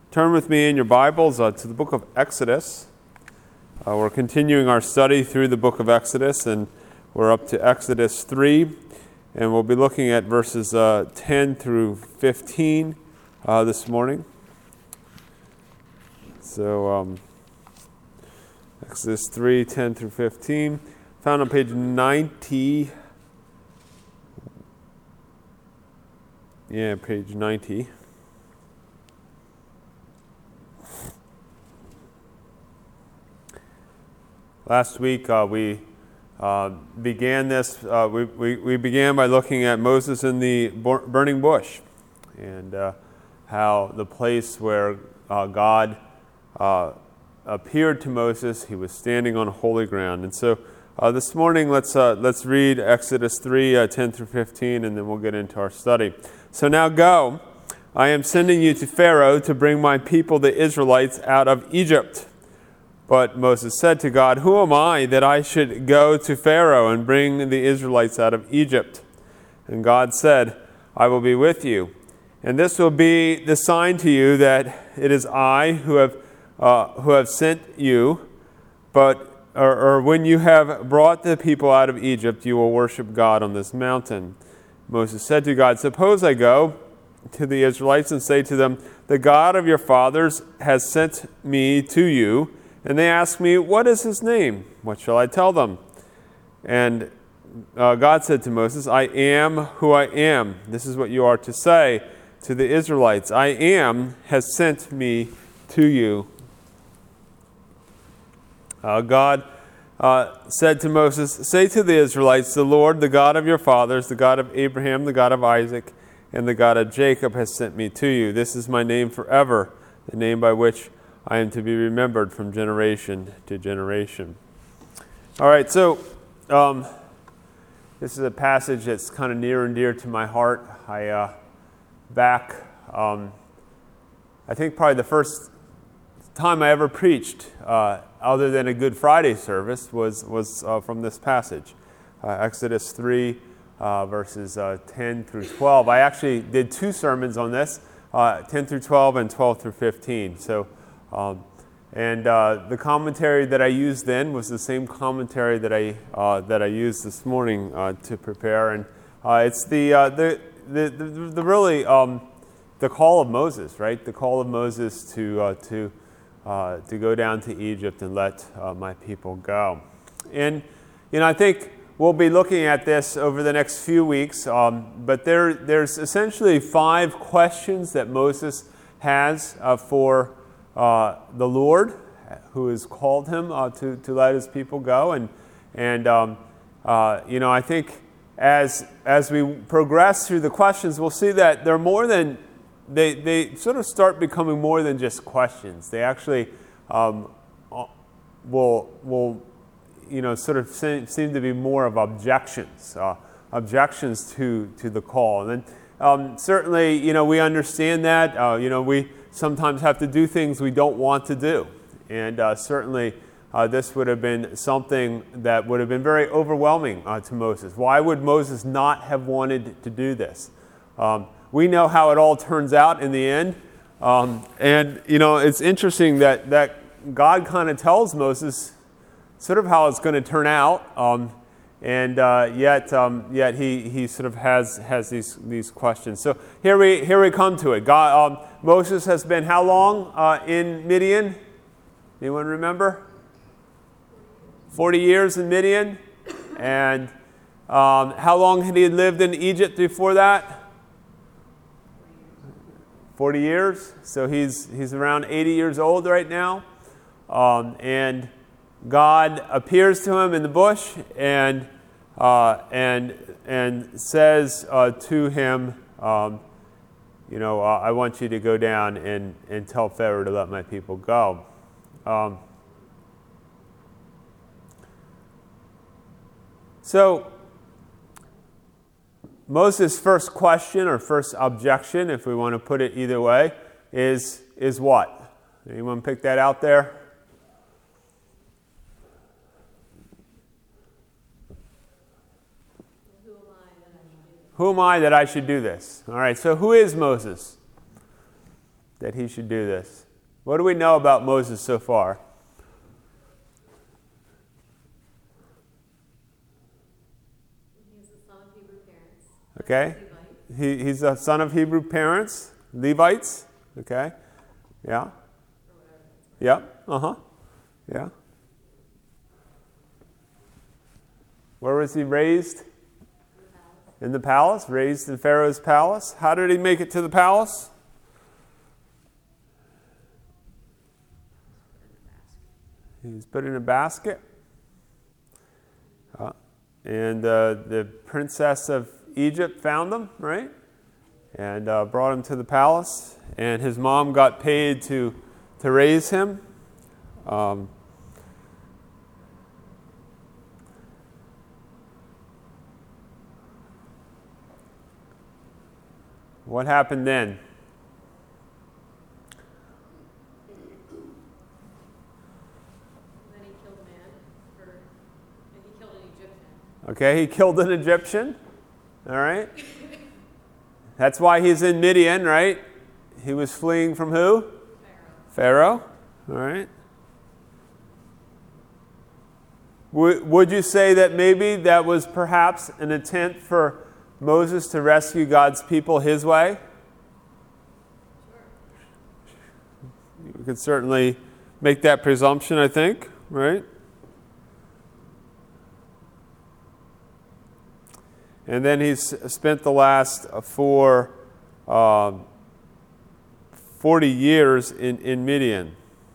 Turn with me in your Bibles to the book of Exodus. We're continuing our study through the book of Exodus, and we're up to Exodus 3, and we'll be looking at verses 10 through 15 this morning. So, Exodus 3, 10 through 15, found on page 90. Yeah, page 90. Last week we began this. We began by looking at Moses in the burning bush, and how the place where God appeared to Moses, he was standing on holy ground. And so this morning, let's read Exodus 3, 10 through 15, and then we'll get into our study. So now go, I am sending you to Pharaoh to bring my people, the Israelites, out of Egypt. But Moses said to God, who am I that I should go to Pharaoh and bring the Israelites out of Egypt? And God said, I will be with you. And this will be the sign to you that it is I who have sent you. Or when you have brought the people out of Egypt, you will worship God on this mountain. Moses said to God, suppose I go to the Israelites and say to them, the God of your fathers has sent me to you. And they ask me, what is his name? What shall I tell them? And God said to Moses, I am who I am. This is what you are to say to the Israelites. I am has sent me to you. God said to Moses, say to the Israelites, the Lord, the God of your fathers, the God of Abraham, the God of Isaac, and the God of Jacob has sent me to you. This is my name forever, the name by which I am to be remembered from generation to generation. All right, so this is a passage that's kind of near and dear to my heart. I think probably the first time I ever preached, other than a Good Friday service, was from this passage, Exodus 3, verses 10 through 12. I actually did two sermons on this, 10 through 12 and 12 through 15. So. The commentary that I used then was the same commentary that I used this morning to prepare, and it's the call of Moses, right? The call of Moses to go down to Egypt and let my people go. And I think we'll be looking at this over the next few weeks. But there's essentially 5 questions that Moses has for the Lord, who has called him to let his people go, and I think as we progress through the questions, we'll see that they're more than they sort of start becoming more than just questions. They actually will sort of seem to be more of objections to the call. And then certainly we understand that we sometimes have to do things we don't want to do. And certainly this would have been something that would have been very overwhelming to Moses. Why would Moses not have wanted to do this? We know how it all turns out in the end. It's interesting that God kind of tells Moses sort of how it's going to turn out. Yet he sort of has these questions. So here we come to it. Moses has been how long in Midian? Anyone remember? 40 years in Midian. And how long had he lived in Egypt before that? 40 years. So he's around 80 years old right now. And God appears to him in the bush and says to him, I want you to go down and tell Pharaoh to let my people go. So Moses' first question or first objection, if we want to put it either way, is what? Anyone pick that out there? Who am I that I should do this? All right, so who is Moses? that he should do this? What do we know about Moses so far? He's the son of Hebrew parents. Okay. He's a son of Hebrew parents, Levites. Okay. Yeah. Yep. Uh-huh. Yeah. Where was he raised? In the palace. Raised in Pharaoh's palace. How did he make it to the palace? He was put in a basket. And the princess of Egypt found him, right? And brought him to the palace. And his mom got paid to raise him. What happened then? Then he killed a man, and he killed an Egyptian. Okay, he killed an Egyptian. All right. That's why he's in Midian, right? He was fleeing from who? Pharaoh. All right. Would you say that maybe that was perhaps an attempt for Moses to rescue God's people his way? Sure. You could certainly make that presumption, I think, right? And then he's spent the last 40 years in Midian.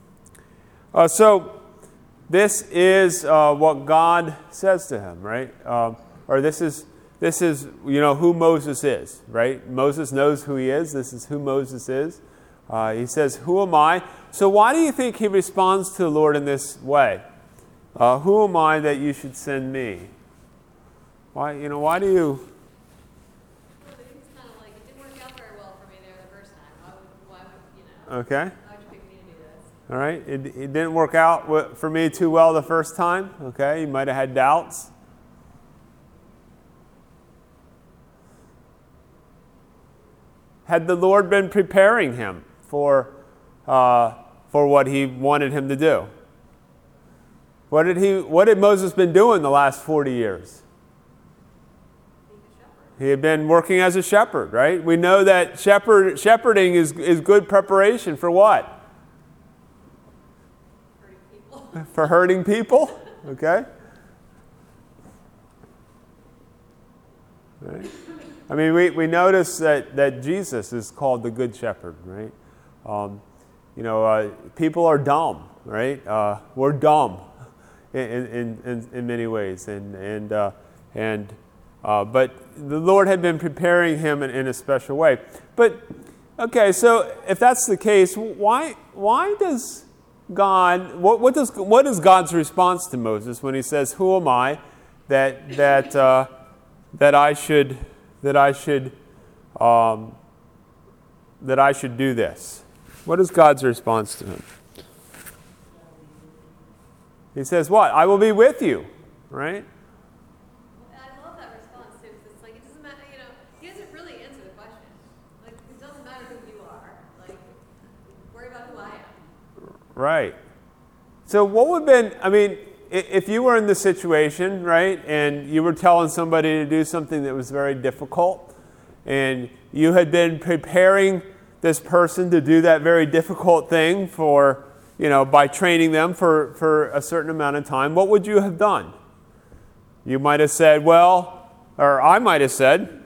So this is what God says to him, right? Or this is who Moses is, right? Moses knows who he is. This is who Moses is. He says, "Who am I?" So why do you think he responds to the Lord in this way? Who am I that you should send me? Why do you? Well, it's kind of like, it didn't work out very well for me there the first time. Why would Okay. why'd you pick me to do this? All right. It didn't work out for me too well the first time. Okay. You might have had doubts. Had the Lord been preparing him for what he wanted him to do? What had Moses been doing the last 40 years? He had been working as a shepherd, right? We know that shepherding is good preparation for what? Hurting people. For hurting people, okay? Right? I mean, we notice that Jesus is called the Good Shepherd, right? People are dumb, right? We're dumb in many ways, but the Lord had been preparing him in a special way. But okay, so if that's the case, why does God? What is God's response to Moses when he says, "Who am I that I should do this"? What is God's response to him? He says, "What? I will be with you," right? I love that response too, because it's like, it doesn't matter, he doesn't really answer the question. Like, it doesn't matter who you are. Like, worry about who I am. Right. So what would have been, I mean, if you were in this situation, right, and you were telling somebody to do something that was very difficult, and you had been preparing this person to do that very difficult thing by training them for a certain amount of time, what would you have done? You might have said, or I might have said,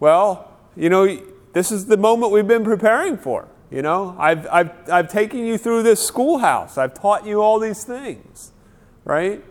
this is the moment we've been preparing for. I've taken you through this schoolhouse. I've taught you all these things, right?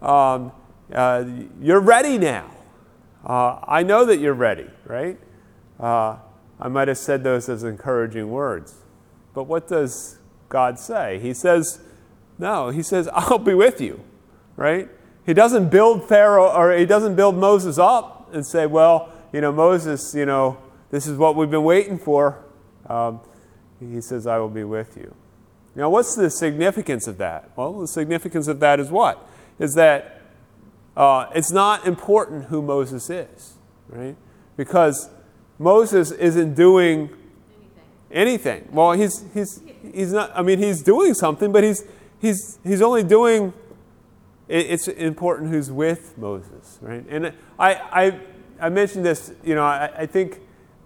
You're ready now. I know that you're ready, right? I might have said those as encouraging words. But what does God say? He says, no, he says, I'll be with you, right? He doesn't build Pharaoh, or he doesn't build Moses up and say, Moses, this is what we've been waiting for. He says, I will be with you. Now, what's the significance of that? Well, the significance of that is what? Is that it's not important who Moses is, right? Because Moses isn't doing anything. Well, he's not. I mean, he's doing something, but he's only doing. It's important who's with Moses, right? And I mentioned this. You know, I think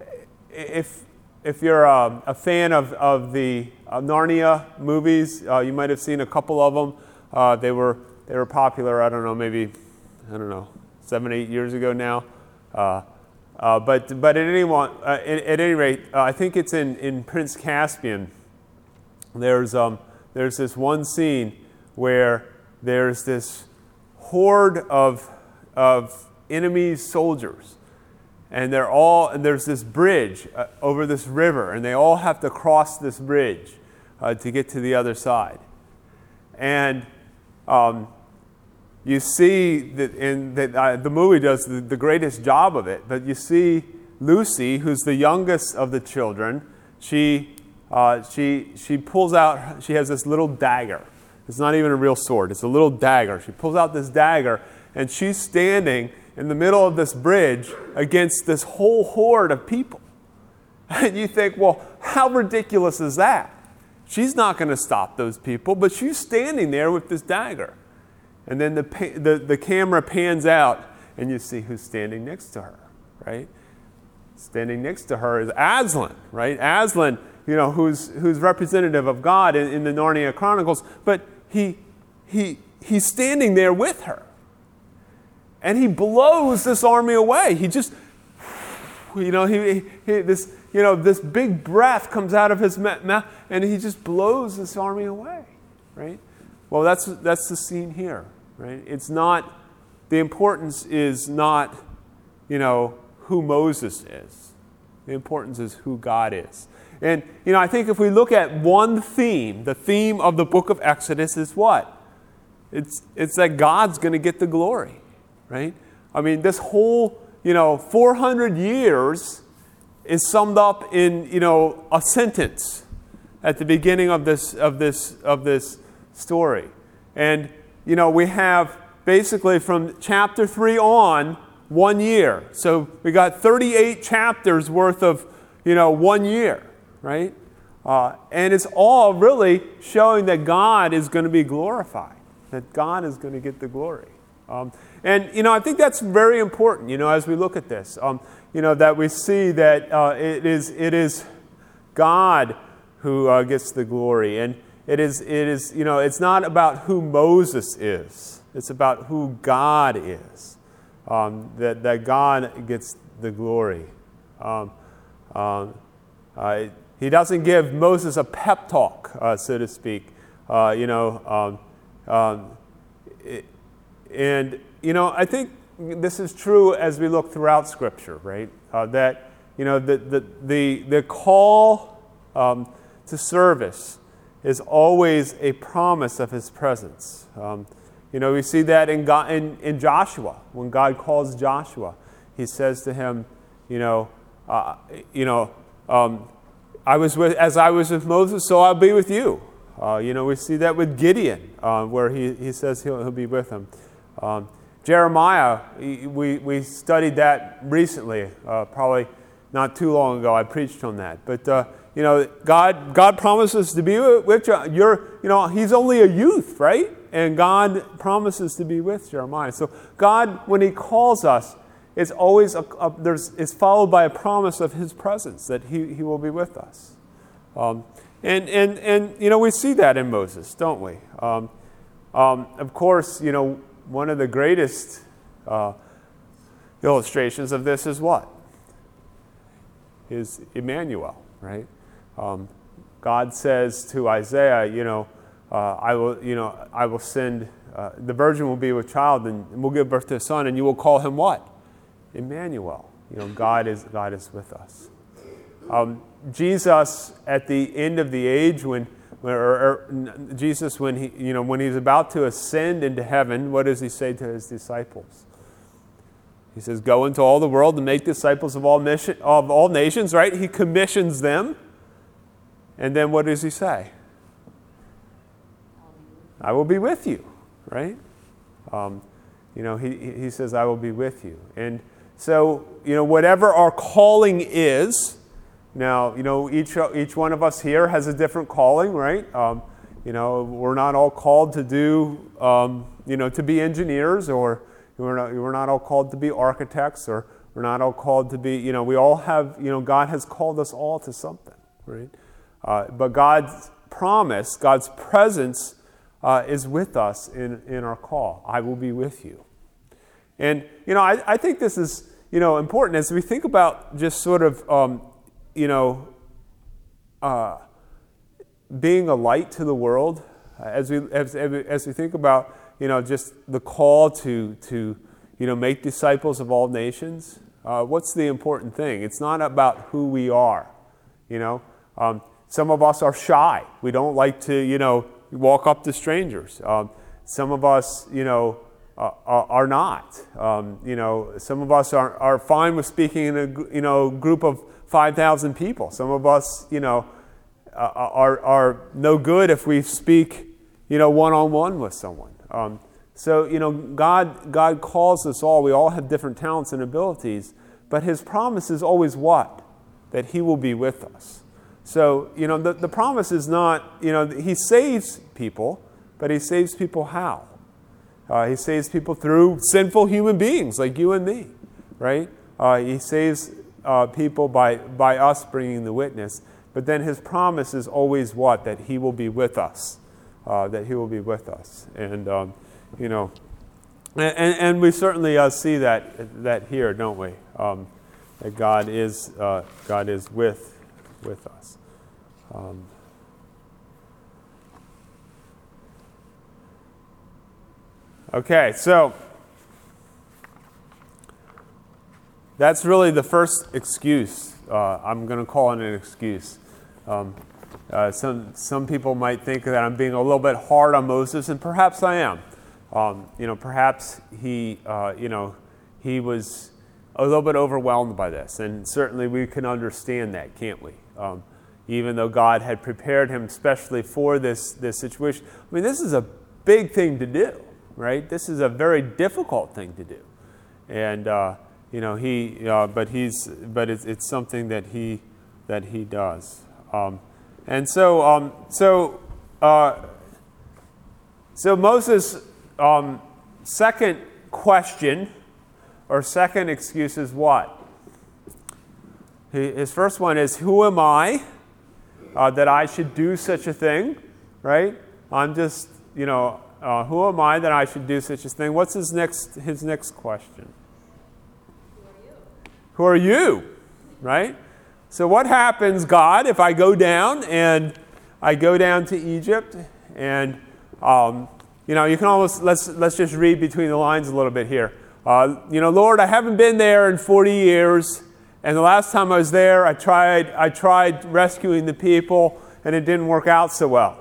if you're a fan of the Narnia movies, you might have seen a couple of them. They were popular. I don't know, maybe 7, 8 years ago now. But at any rate, I think it's in Prince Caspian. There's this one scene where there's this horde of enemy soldiers, and there's this bridge over this river, and they all have to cross this bridge to get to the other side. And you see that the movie does the greatest job of it, but you see Lucy, who's the youngest of the children. She pulls out. She has this little dagger. It's not even a real sword. It's a little dagger. She pulls out this dagger, and she's standing in the middle of this bridge against this whole horde of people. And you think, well, how ridiculous is that? She's not going to stop those people, but she's standing there with this dagger. And then the camera pans out, and you see who's standing next to her, right? Standing next to her is Aslan, right? Aslan, you know, who's representative of God in the Narnia Chronicles, but he's standing there with her. And he blows this army away. He just, you know, this big breath comes out of his mouth, and he just blows this army away, right? Well, that's the scene here, right? It's not, the importance is not, you know, who Moses is. The importance is who God is. And, you know, I think if we look at one theme, the theme of the book of Exodus is what? It's that God's going to get the glory, right? I mean, this whole, 400 years is summed up in, a sentence at the beginning of this story. And, we have basically from chapter 3 on 1 year. So we got 38 chapters worth of, 1 year. Right? And it's all really showing that God is going to be glorified, that God is going to get the glory. And I think that's very important, as we look at this, that we see that it is God who gets the glory. And it is it's not about who Moses is. It's about who God is, that God gets the glory. He doesn't give Moses a pep talk, so to speak, and I think this is true as we look throughout Scripture, right? That the call to service is always a promise of His presence. We see that in Joshua. When God calls Joshua, He says to him, I was with Moses, so I'll be with you. We see that with Gideon, where he says he'll be with him. Jeremiah, we studied that recently, probably not too long ago. I preached on that. But God promises to be with you. He's only a youth, right? And God promises to be with Jeremiah. So God, when He calls us, it's always it's followed by a promise of His presence, that He will be with us, and we see that in Moses, don't we? Of course, one of the greatest illustrations of this is what? Is Emmanuel, right? God says to Isaiah, I will send. The virgin will be with child, and will give birth to a son, and you will call him what? Emmanuel. God is with us. Jesus, at the end of the age, when he's about to ascend into heaven, what does He say to His disciples? He says, "Go into all the world and make disciples of all nations." Right? He commissions them, and then what does He say? "I will be with you." Right? He says, "I will be with you." And so, whatever our calling is, Now, each one of us here has a different calling, right? We're not all called to do, to be engineers, or we're not all called to be architects, or we're not all called to be, we all have, God has called us all to something, right? But God's promise, God's presence is with us in our call. I will be with you. And, I think this is, important as we think about just sort of, being a light to the world, as we think about, just the call to make disciples of all nations. What's the important thing? It's not about who we are. Some of us are shy. We don't like to, walk up to strangers. Some of us, are not. Some of us are fine with speaking in a, group of 5,000 people. Some of us, are no good if we speak, one-on-one with someone. So, God calls us all. We all have different talents and abilities, but His promise is always what? That He will be with us. So, the promise is not, He saves people, but He saves people how? He saves people through sinful human beings like you and me, right? He saves people by us bringing the witness. But then His promise is always what? That He will be with us. That He will be with us. And, and we certainly see that here, don't we? That God is with us. Okay, so that's really the first excuse. I'm going to call it an excuse. Some people might think that I'm being a little bit hard on Moses, and perhaps I am. Perhaps he was a little bit overwhelmed by this, and certainly we can understand that, can't we? Even though God had prepared him especially for this situation. I mean, this is a big thing to do, right? This is a very difficult thing to do, and it's something that he does. So Moses' second question or second excuse is what? His first one is, who am I that I should do such a thing, right? I'm just, who am I that I should do such a thing? What's his next question? Who are you? Right? So what happens, God, if I go down to Egypt and, you can almost, let's just read between the lines a little bit here. Lord, I haven't been there in 40 years. And the last time I was there, I tried rescuing the people, and it didn't work out so well.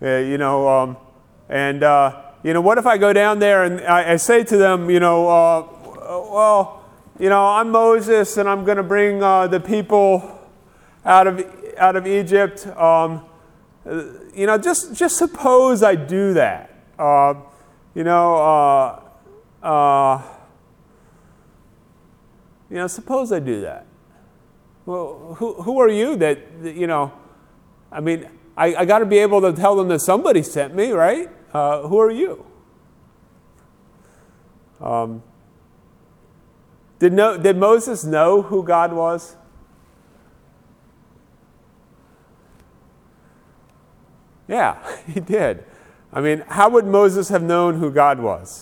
What if I go down there and I say to them, I'm Moses, and I'm going to bring the people out of Egypt. Just suppose I do that. Suppose I do that. Well, who are you that I got to be able to tell them that somebody sent me, right? Who are you? Did Moses know who God was? Yeah, he did. How would Moses have known who God was?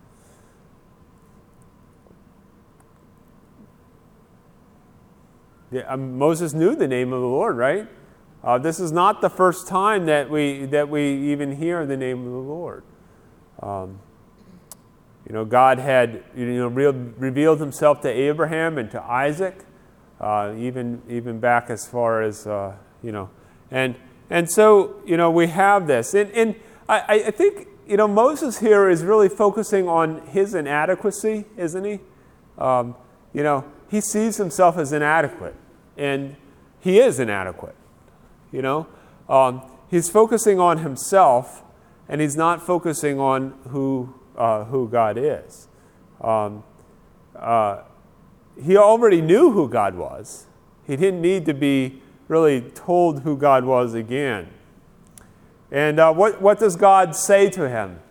Yeah, Moses knew the name of the Lord, right? This is not the first time that we even hear the name of the Lord. God had revealed Himself to Abraham and to Isaac, even back as far as and so we have this, and I think Moses here is really focusing on his inadequacy, isn't he? He sees himself as inadequate, and he is inadequate. He's focusing on himself, and he's not focusing on who God is. He already knew who God was. He didn't need to be really told who God was again. And what does God say to him?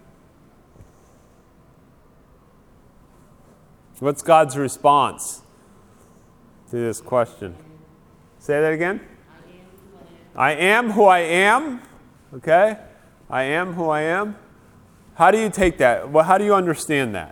What's God's response to this question? Say that again. I am who I am. Okay? I am who I am. How do you take that? Well, how do you understand that?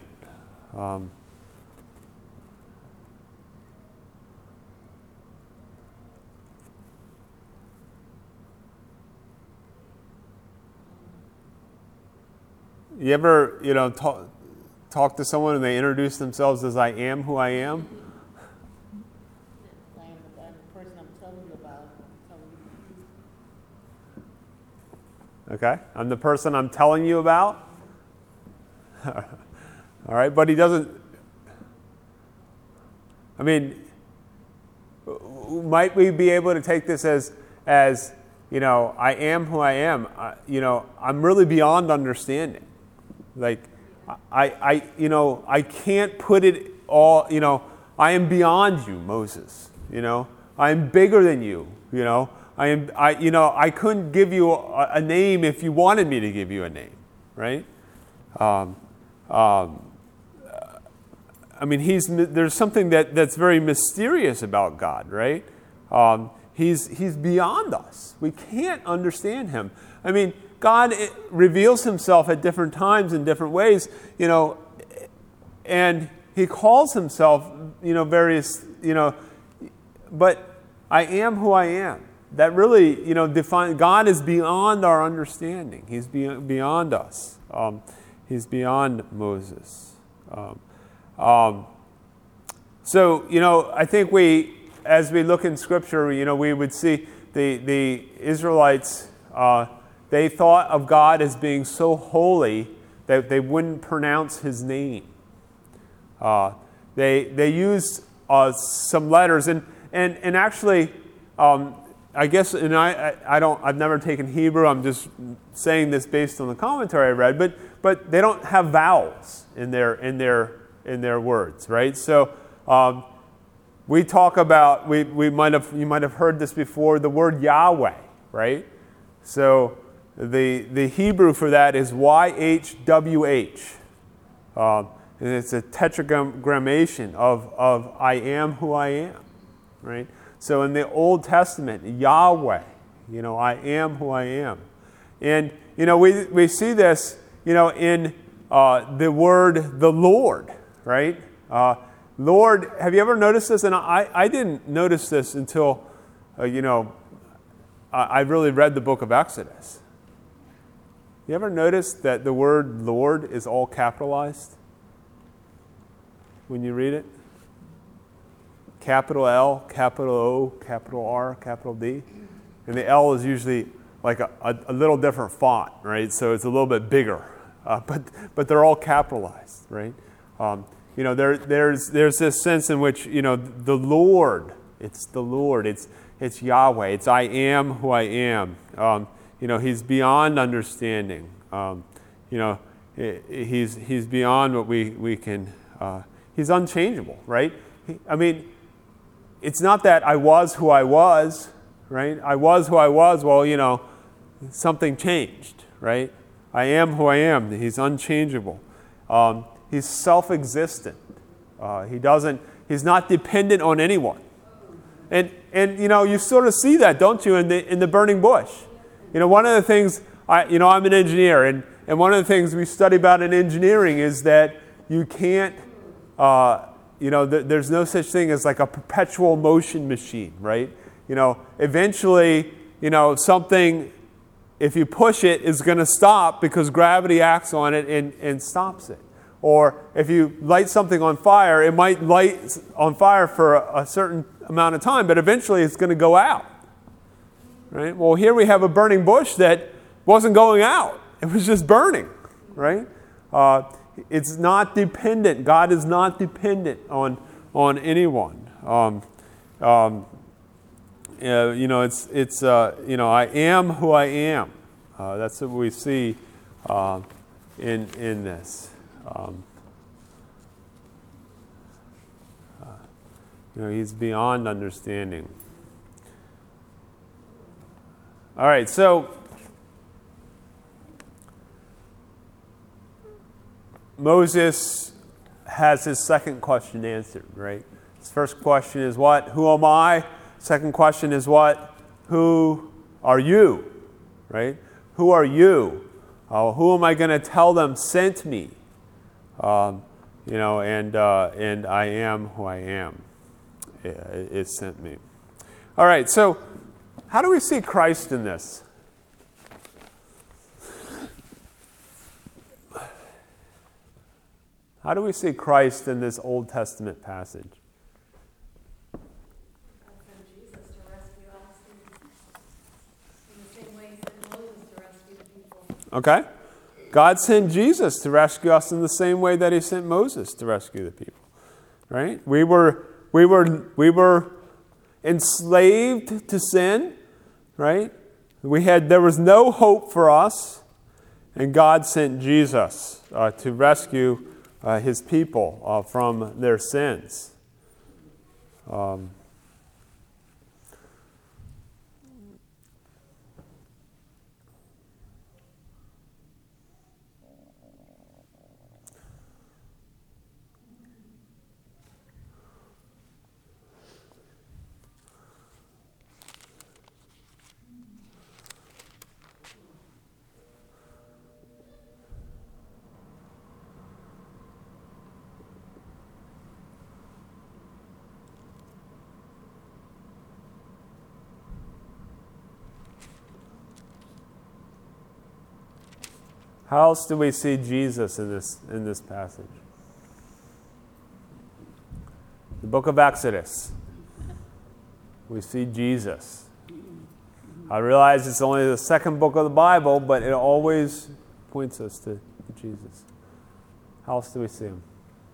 You ever, talk to someone and they introduce themselves as I am who I am? I am the person I'm telling you about. Okay, I'm the person I'm telling you about. All right, but he doesn't. I mean, might we be able to take this as I am who I am? I'm really beyond understanding. Like, I can't put it all. I am beyond you, Moses. I am bigger than you. I couldn't give you a name if you wanted me to give you a name, right? There's something that's very mysterious about God, right? He's beyond us. We can't understand him. I mean, God reveals himself at different times in different ways, and he calls himself, various, but I am who I am. That really, defines, God is beyond our understanding. He's beyond us. He's beyond Moses. So, I think as we look in Scripture, we would see the Israelites, they thought of God as being so holy that they wouldn't pronounce his name. They used some letters, and actually, I guess, and I've never taken Hebrew. I'm just saying this based on the commentary I read, but they don't have vowels in their words, right? So we talk about you might have heard this before, the word Yahweh, right? So the Hebrew for that is YHWH. And it's a tetragrammation of I am who I am, right? So in the Old Testament, Yahweh, I am who I am. And, we see this, in the word the Lord, right? Lord, have you ever noticed this? And I didn't notice this until, I really read the book of Exodus. You ever notice that the word Lord is all capitalized when you read it? Capital L, capital O, capital R, capital D. And the L is usually like a little different font, right? So it's a little bit bigger. But they're all capitalized, right? There's this sense in which, the Lord, it's the Lord, it's Yahweh, it's I am who I am. He's beyond understanding. He's beyond what we can. He's unchangeable, right? It's not that I was who I was, right? I was who I was. Well, something changed, right? I am who I am. He's unchangeable. He's self-existent. He's not dependent on anyone. And you sort of see that, don't you, in the burning bush? One of the things, I'm an engineer, and one of the things we study about in engineering is that you can't, there's no such thing as like a perpetual motion machine, right? Eventually, something, if you push it, is going to stop because gravity acts on it and stops it. Or if you light something on fire, it might light on fire for a certain amount of time, but eventually it's going to go out. Right? Well, here we have a burning bush that wasn't going out. It was just burning, right? It's not dependent. God is not dependent on anyone. I am who I am. That's what we see in this. He's beyond understanding. All right, so Moses has his second question answered, right? His first question is what? Who am I? Second question is what? Who are you? Right? Who are you? Who am I going to tell them sent me? And I am who I am. It sent me. All right, so how do we see Christ in this? How do we see Christ in this Old Testament passage? God sent Jesus to rescue us in the same way he sent Moses to rescue the people. Okay. God sent Jesus to rescue us in the same way that he sent Moses to rescue the people. Right? We were enslaved to sin, right? There was no hope for us, and God sent Jesus to rescue his people from their sins. How else do we see Jesus in this passage? The book of Exodus. We see Jesus. I realize it's only the second book of the Bible, but it always points us to Jesus. How else do we see him?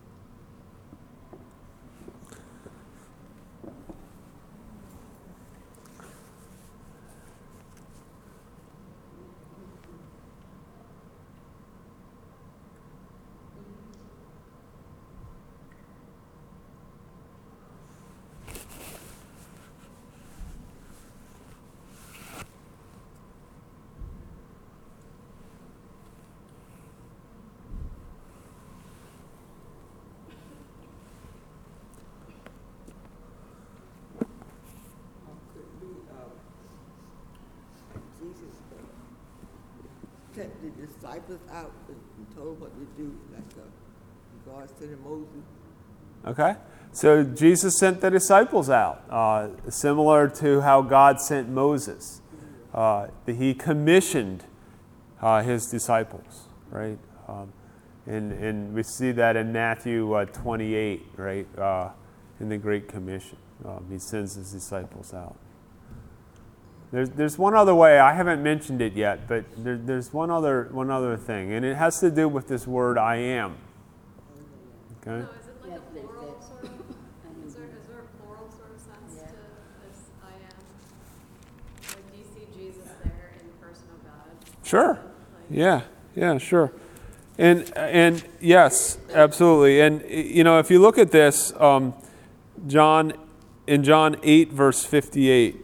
Jesus sent the disciples out and told what to do, like God sent Moses. Okay. So Jesus sent the disciples out, similar to how God sent Moses. He commissioned his disciples, right? And we see that in Matthew 28, right? In the Great Commission. He sends his disciples out. There's one other way, I haven't mentioned it yet, but there's one other thing, and it has to do with this word I am. Okay? No, is it like a plural sort of? Is there a plural sort of sense to this I am? Like, do you see Jesus there in the person of God? Sure. Yeah, sure. And yes, absolutely. And if you look at this, John 8 verse 58,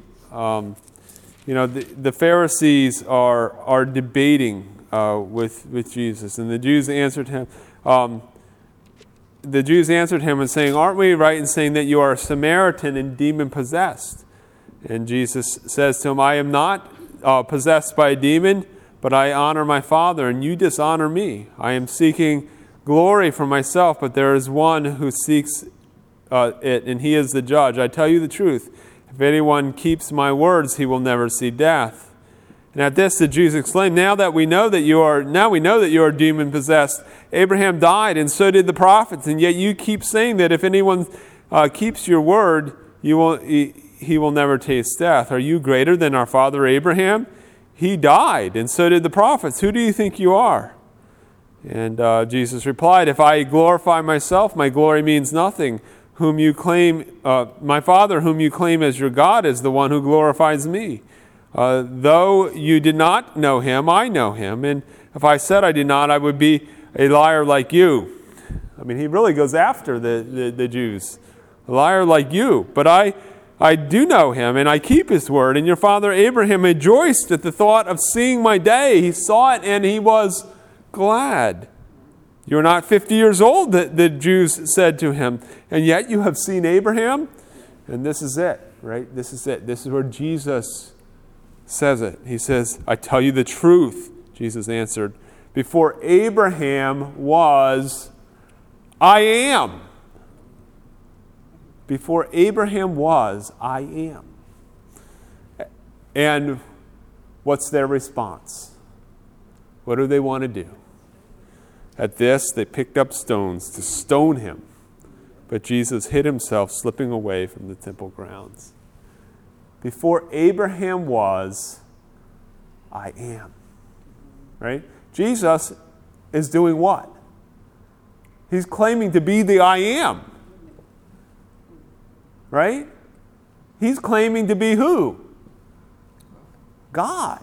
the Pharisees are debating with Jesus, and the Jews answered him. The Jews answered him and saying, "Aren't we right in saying that you are a Samaritan and demon-possessed?" And Jesus says to him, "I am not possessed by a demon, but I honor my Father, and you dishonor me. I am seeking glory for myself, but there is one who seeks it, and he is the judge. I tell you the truth. If anyone keeps my words, he will never see death." And at this, the Jews exclaimed, Now we know that you are demon-possessed. Abraham died, and so did the prophets, and yet you keep saying that if anyone keeps your word, he will never taste death. Are you greater than our father Abraham? He died, and so did the prophets. Who do you think you are? And Jesus replied, If I glorify myself, my glory means nothing. My Father, whom you claim as your God, is the one who glorifies me. Though you did not know him, I know him. And if I said I did not, I would be a liar like you. I mean, he really goes after the Jews a liar like you. But I do know him, and I keep his word. And your father Abraham rejoiced at the thought of seeing my day. He saw it, and he was glad. You're not 50 years old, the Jews said to him, and yet you have seen Abraham? And this is it, right? This is it. This is where Jesus says it. He says, I tell you the truth, Jesus answered. Before Abraham was, I am. Before Abraham was, I am. And what's their response? What do they want to do? At this, they picked up stones to stone him. But Jesus hid himself, slipping away from the temple grounds. Before Abraham was, I am. Right? Jesus is doing what? He's claiming to be the I am. Right? He's claiming to be who? God.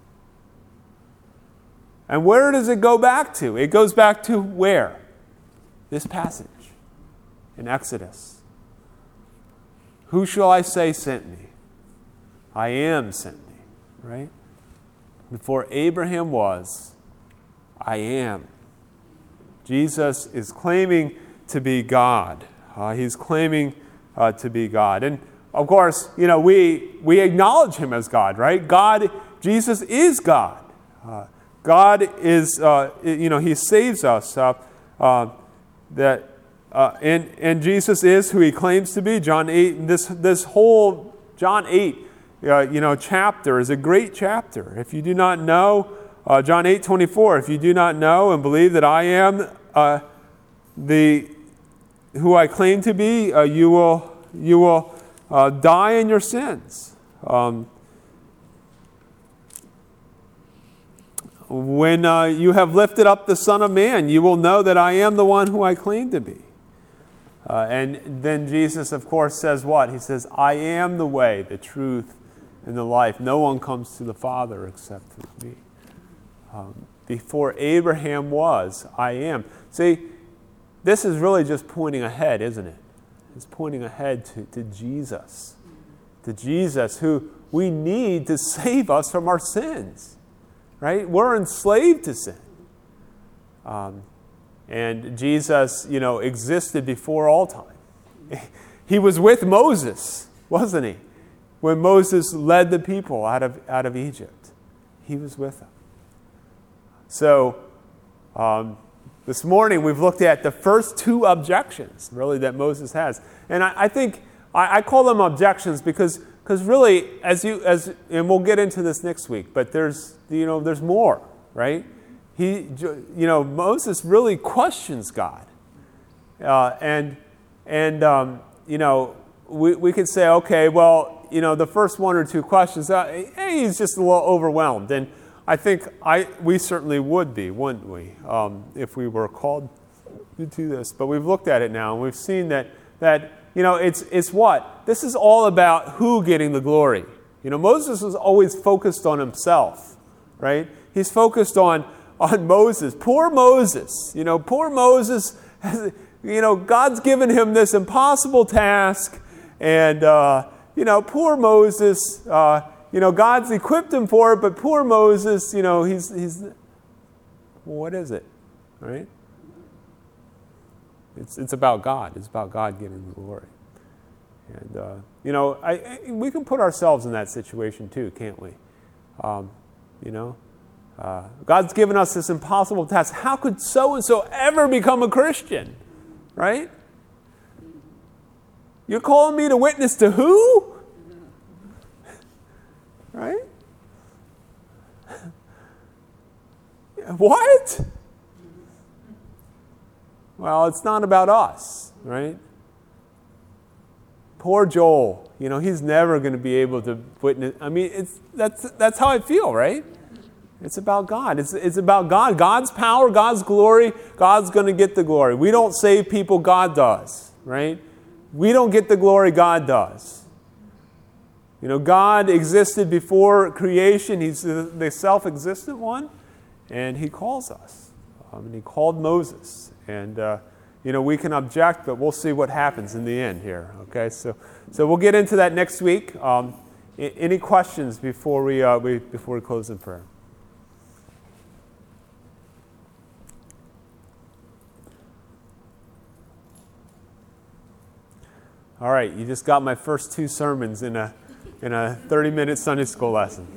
And where does it go back to? It goes back to where? This passage in Exodus. Who shall I say sent me? I am sent me. Right? Before Abraham was, I am. Jesus is claiming to be God. He's claiming to be God. And of course, we acknowledge him as God, right? God, Jesus is God. God is, he saves us. And Jesus is who he claims to be. John 8, this whole John 8, chapter is a great chapter. If you do not know, John 8:24, if you do not know and believe that I am who I claim to be, you will die in your sins. When you have lifted up the Son of Man, you will know that I am the one who I claim to be. And then Jesus, of course, says what? He says, I am the way, the truth, and the life. No one comes to the Father except through me. Before Abraham was, I am. See, this is really just pointing ahead, isn't it? It's pointing ahead to Jesus. To Jesus, who we need to save us from our sins. Right? We're enslaved to sin. And Jesus, existed before all time. He was with Moses, wasn't he? When Moses led the people out of Egypt. He was with them. So, this morning we've looked at the first two objections, really, that Moses has. And I think, I call them objections because really, and we'll get into this next week, but there's more, right? Moses really questions God. We could say, okay, well, the first one or two questions, he's just a little overwhelmed. And I think we certainly would be, wouldn't we, if we were called to do this. But we've looked at it now, and we've seen that it's what? This is all about who getting the glory. Moses was always focused on himself, right? He's focused on Moses. Poor Moses. Poor Moses. God's given him this impossible task, and poor Moses. God's equipped him for it, but poor Moses. He's. What is it, right? It's about God. It's about God getting the glory. And we can put ourselves in that situation too, can't we? God's given us this impossible task. How could so-and-so ever become a Christian? Right? You're calling me to witness to who? Right? What? Well, it's not about us, right? Poor Joel. He's never going to be able to witness. I mean, that's how I feel, right? It's about God. It's about God. God's power, God's glory. God's going to get the glory. We don't save people, God does, right? We don't get the glory, God does. God existed before creation. He's the self-existent one, and he calls us. And he called Moses. And, we can object, but we'll see what happens in the end here. Okay, so we'll get into that next week. Any questions before we close in prayer? All right, you just got my first 2 sermons in a 30-minute Sunday school lesson.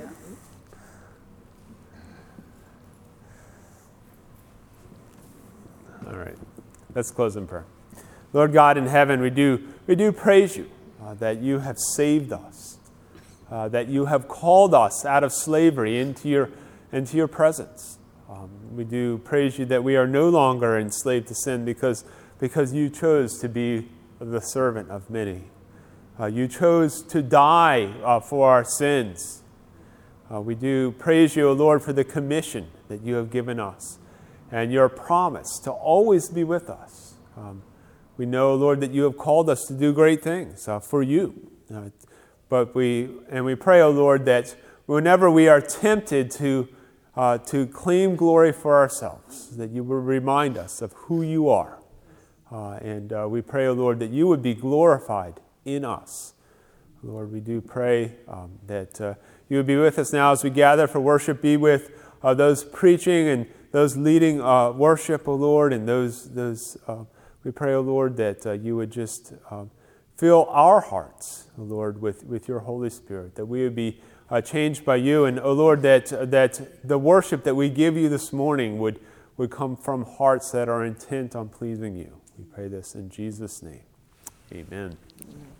All right, let's close in prayer. Lord God in heaven, we do praise you that you have saved us, that you have called us out of slavery into your presence. We do praise you that we are no longer enslaved to sin because you chose to be the servant of many. You chose to die for our sins. We do praise you, O Lord, for the commission that you have given us and your promise to always be with us. We know, Lord, that you have called us to do great things for you. But we pray, O Lord, that whenever we are tempted to claim glory for ourselves, that you will remind us of who you are. And we pray, O Lord, that you would be glorified in us. Lord, we do pray that you would be with us now as we gather for worship. Be with those preaching and those leading worship, O Lord, and those we pray, O Lord, that you would just fill our hearts, O Lord, with your Holy Spirit, that we would be changed by you. And, O Lord, that the worship that we give you this morning would come from hearts that are intent on pleasing you. We pray this in Jesus' name. Amen.